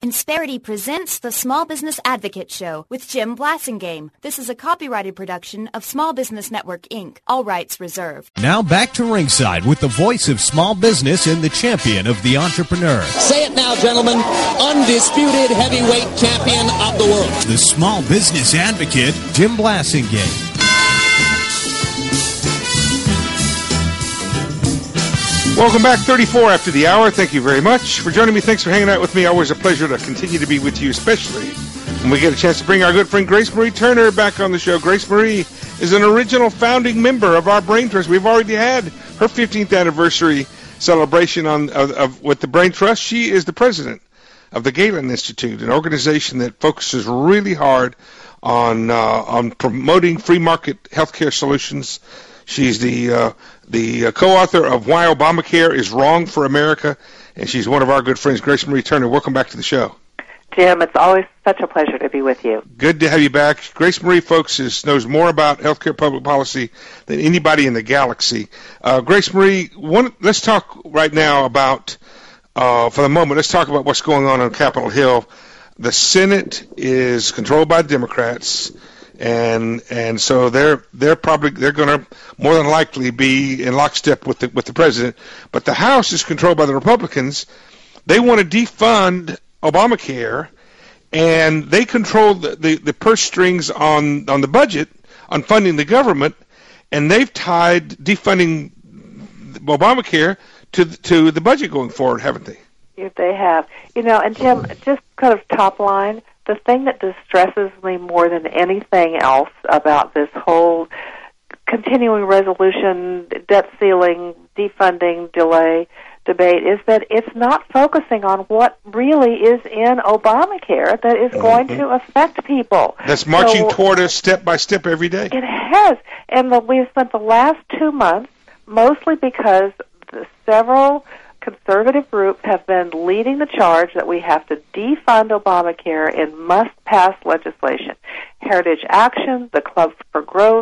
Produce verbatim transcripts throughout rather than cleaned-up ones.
Insperity presents the Small Business Advocate Show with Jim Blasingame. This is a copyrighted production of Small Business Network, Incorporated. All rights reserved. Now back to ringside with the voice of small business and the champion of the entrepreneur. Say it now, gentlemen. Undisputed heavyweight champion of the world. The Small Business Advocate, Jim Blasingame. Welcome back, thirty-four after the hour. Thank you very much for joining me. Thanks for hanging out with me. Always a pleasure to continue to be with you, especially when we get a chance to bring our good friend Grace Marie Turner back on the show. Grace Marie is an original founding member of our Brain Trust. We've already had her fifteenth anniversary celebration on of, of with the Brain Trust. She is the president of the Galen Institute, an organization that focuses really hard on uh, on promoting free market healthcare solutions. She's the uh, the uh, co-author of Why Obamacare is Wrong for America, and she's one of our good friends. Grace Marie Turner, welcome back to the show. Jim, it's always such a pleasure to be with you. Good to have you back. Grace Marie, folks, is, knows more about healthcare public policy than anybody in the galaxy. Uh, Grace Marie, one, let's talk right now about, uh, for the moment, let's talk about what's going on on Capitol Hill. The Senate is controlled by Democrats. And and so they're they're probably they're going to more than likely be in lockstep with the with the president. But the House is controlled by the Republicans. They want to defund Obamacare, and they control the, the, the purse strings on, on the budget, on funding the government, and they've tied defunding Obamacare to to the budget going forward, haven't they? Yes, they have. You know, and Jim, just kind of top line. The thing that distresses me more than anything else about this whole continuing resolution, debt ceiling, defunding, delay debate is that it's not focusing on what really is in Obamacare that is going mm-hmm. to affect people. That's marching so, toward us step by step every day. It has. And the, we've spent the last two months, mostly because the several conservative groups have been leading the charge that we have to defund Obamacare in must-pass legislation. Heritage Action, the Club for Growth,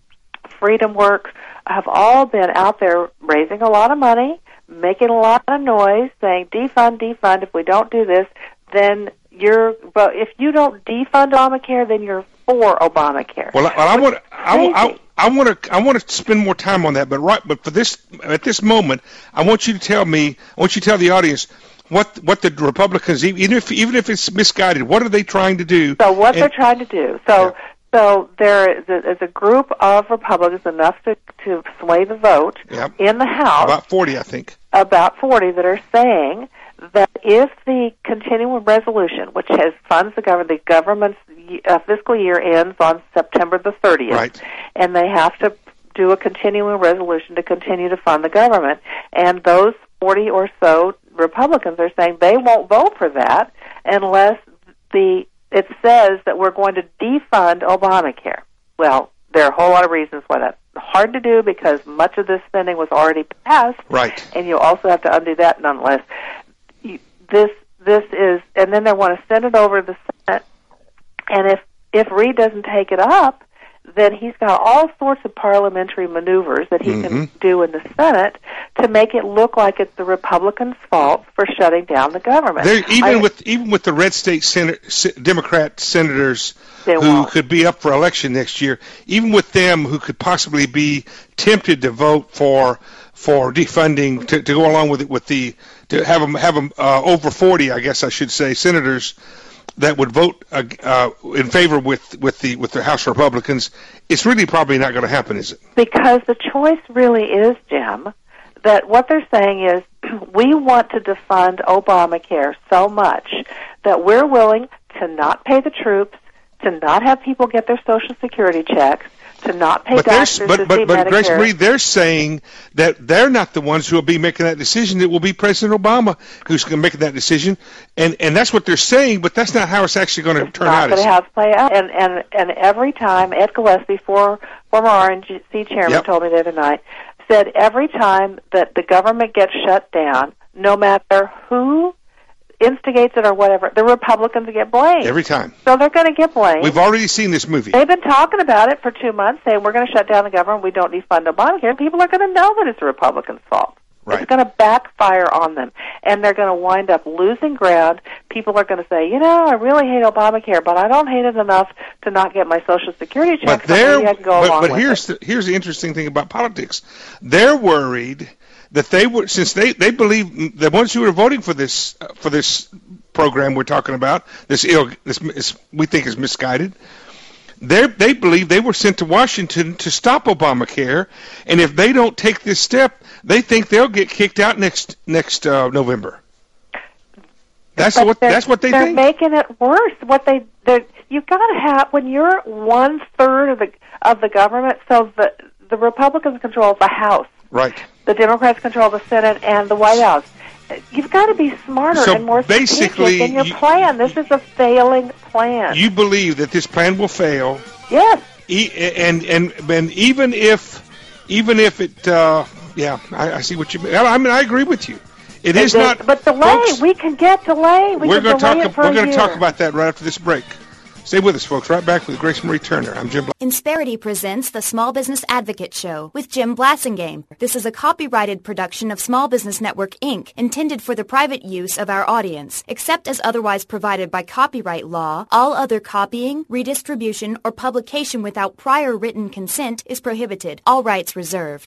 Freedom Works have all been out there raising a lot of money, making a lot of noise, saying defund, defund. If we don't do this, then you're. But if you don't defund Obamacare, then you're for Obamacare. Well, I, well, I want. I, I, I want to I want to spend more time on that, but right, but for this at this moment, I want you to tell me, I want you to tell the audience what what the Republicans, even if even if it's misguided, what are they trying to do? So what and, they're trying to do. So yeah. so there is a, is a group of Republicans enough to to sway the vote yep. in the House. About forty, I think. About forty that are saying that if the continuing resolution, which has funds the government, the government's uh, fiscal year ends on September the thirtieth, right. and they have to do a continuing resolution to continue to fund the government, and those forty or so Republicans are saying they won't vote for that unless the it says that we're going to defund Obamacare. Well, there are a whole lot of reasons why that's hard to do because much of this spending was already passed, right? And you also have to undo that nonetheless. This this is, and then they want to send it over to the Senate, and if if Reid doesn't take it up, then he's got all sorts of parliamentary maneuvers that he mm-hmm. can do in the Senate to make it look like it's the Republicans' fault for shutting down the government. They're, even I, with even with the red state Senate, Democrat senators who won't. could be up for election next year, even with them who could possibly be tempted to vote for for defunding to, to go along with it with the to have them have them uh, over forty, I guess I should say, senators that would vote uh, uh, in favor with, with the with the House Republicans. It's really probably not going to happen, is it? Because the choice really is, Jim, that what they're saying is we want to defund Obamacare so much that we're willing to not pay the troops, to not have people get their Social Security checks, to not pay but doctors but, to but, see but Medicare. Grace Marie, they're saying that they're not the ones who will be making that decision. It will be President Obama who's going to make that decision, and and that's what they're saying. But that's not how it's actually going to it's turn not out. It's not going to have to play out. And and and every time Ed Gillespie, for, former R N C chairman, yep. told me the other night, said every time that the government gets shut down, no matter who instigates it or whatever, the Republicans get blamed. Every time. So they're going to get blamed. We've already seen this movie. They've been talking about it for two months, saying we're going to shut down the government, we don't defund Obamacare. People are going to know that it's the Republicans' fault. Right. It's going to backfire on them, and they're going to wind up losing ground. People are going to say, you know, I really hate Obamacare, but I don't hate it enough to not get my Social Security check. But, they're, so I can go but, along but with here's it. the, here's the interesting thing about politics. They're worried that they were, since they, they believe the ones who are voting for this uh, for this program we're talking about, this ill, this is, we think is misguided. They they believe they were sent to Washington to stop Obamacare, and if they don't take this step, they think they'll get kicked out next next uh, November. That's but what that's what they they're think. They're making it worse. What they you've got to have when you're one third of the of the government. So the the Republicans control the House, right? The Democrats control the Senate and the White House. You've got to be smarter so and more basically, strategic in your you, plan. This is a failing plan. You believe that this plan will fail. Yes. E- and, and and even if even if it, uh, yeah, I, I see what you mean. I mean, I agree with you. It is the, not. But delay, folks, we can get delay. We we're can going delay to it for talk. We're going to year. talk about that right after this break. Stay with us, folks. Right back with Grace Marie Turner. I'm Jim. Bla- Insperity presents the Small Business Advocate Show with Jim Blassingame. This is a copyrighted production of Small Business Network, Incorporated, intended for the private use of our audience. Except as otherwise provided by copyright law, all other copying, redistribution, or publication without prior written consent is prohibited. All rights reserved.